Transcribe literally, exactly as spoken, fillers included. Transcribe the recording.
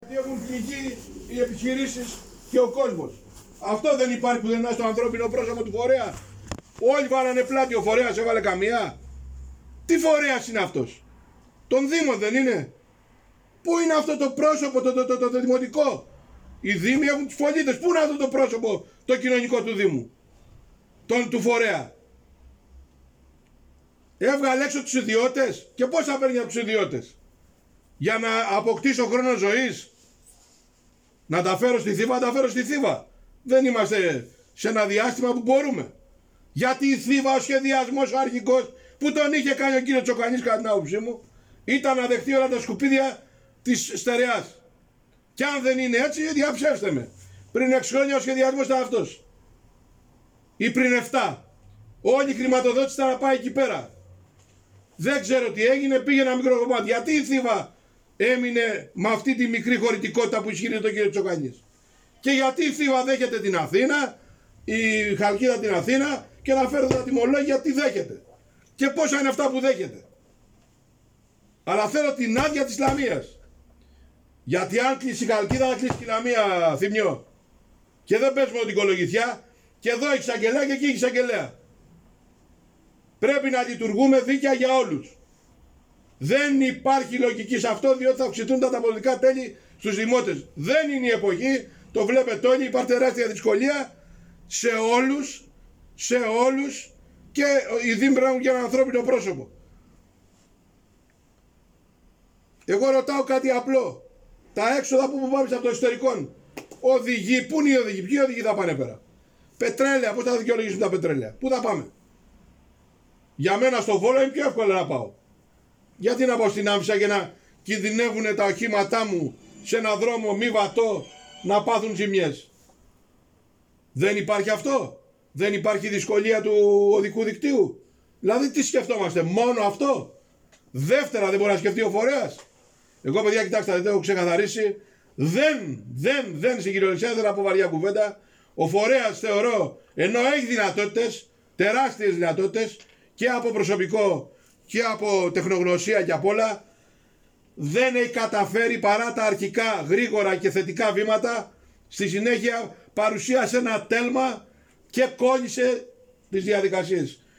Έχουν πληγεί οι επιχειρήσεις και ο κόσμος. Αυτό δεν υπάρχει πουθενά στο ανθρώπινο πρόσωπο του φορέα. Όλοι βάλανε πλάτη, ο φορέας έβαλε καμία. Τι φορέας είναι αυτός? Των Δήμων δεν είναι? Πού είναι αυτό το πρόσωπο το, το, το, το, το δημοτικό? Οι Δήμοι έχουν τους πολίτες. Πού είναι αυτό το πρόσωπο το κοινωνικό του Δήμου, τον, του φορέα? Έβγαλε έξω τους ιδιώτες. Και πώς θα παίρνει από τους ιδιώτες? Για να αποκτήσω χρόνο ζωής? Να τα φέρω στη Θήβα, να τα φέρω στη Θήβα. Δεν είμαστε σε ένα διάστημα που μπορούμε. Γιατί η Θήβα, ο σχεδιασμός ο αρχικός που τον είχε κάνει ο κύριος Τσοκανής, κατά την άποψή μου, ήταν να δεχτεί όλα τα σκουπίδια της στερεάς. Και αν δεν είναι έτσι, διαψεύστε με. Πριν έξι χρόνια ο σχεδιασμός ήταν αυτός. Ή πριν επτά. Όλη η χρηματοδότηση ήταν να πάει εκεί πέρα. Δεν ξέρω τι έγινε, πήγε ένα μικρό κομμάτι. Γιατί η Θήβα έμεινε με αυτή τη μικρή χωρητικότητα που ισχυρίζεται ο κύριο Τσοκανής? Και γιατί η Θήβα δέχεται την Αθήνα, η Χαλκίδα την Αθήνα, και να φέρω τα τιμολόγια τι δέχεται? Και πόσα είναι αυτά που δέχεται? Αλλά θέλω την άδεια της Λαμίας. Γιατί αν κλείσει η Χαλκίδα θα κλείσει η Λαμία, Θημιό. Και δεν παίζουμε την κολογηθιά. Και εδώ έχει εισαγγελέα και εκεί έχει εισαγγελέα. Πρέπει να λειτουργούμε δίκαια για όλους. Δεν υπάρχει λογική σε αυτό, διότι θα αυξηθούν τα πολιτικά τέλη στους δημότες. Δεν είναι η εποχή, το βλέπετε όλοι, υπάρχει τεράστια δυσκολία σε όλους, σε όλους, και οι Δήμοι πρέπει για ένα ανθρώπινο πρόσωπο. Εγώ ρωτάω κάτι απλό. Τα έξοδα που πάμε από το εσωτερικό, οδηγοί, πού είναι οι οδηγοί, ποιοι οδηγοί θα πάνε πέρα? Πετρέλαια, πώς θα δικαιολογήσουν τα πετρέλαια? Πού θα πάμε? Για μένα στο Βόλο είναι πιο εύκολο να πάω. Γιατί να πάω στην Άμφισσα και να κινδυνεύουν τα οχήματά μου σε ένα δρόμο μη βατό να πάθουν ζημιές? Δεν υπάρχει αυτό? Δεν υπάρχει δυσκολία του οδικού δικτύου? Δηλαδή τι σκεφτόμαστε, μόνο αυτό? Δεύτερα δεν μπορεί να σκεφτεί ο φορέας? Εγώ παιδιά, κοιτάξτε, δεν το έχω ξεκαθαρίσει. Δεν, δεν, δεν στην κυριολεξία, δεν από βαριά κουβέντα. Ο φορέας θεωρώ, ενώ έχει δυνατότητες, τεράστιες δυνατότητες, και από προσωπικό και από τεχνογνωσία και από όλα, δεν έχει καταφέρει παρά τα αρχικά γρήγορα και θετικά βήματα. Στη συνέχεια παρουσίασε ένα τέλμα και κόλλησε τις διαδικασίες.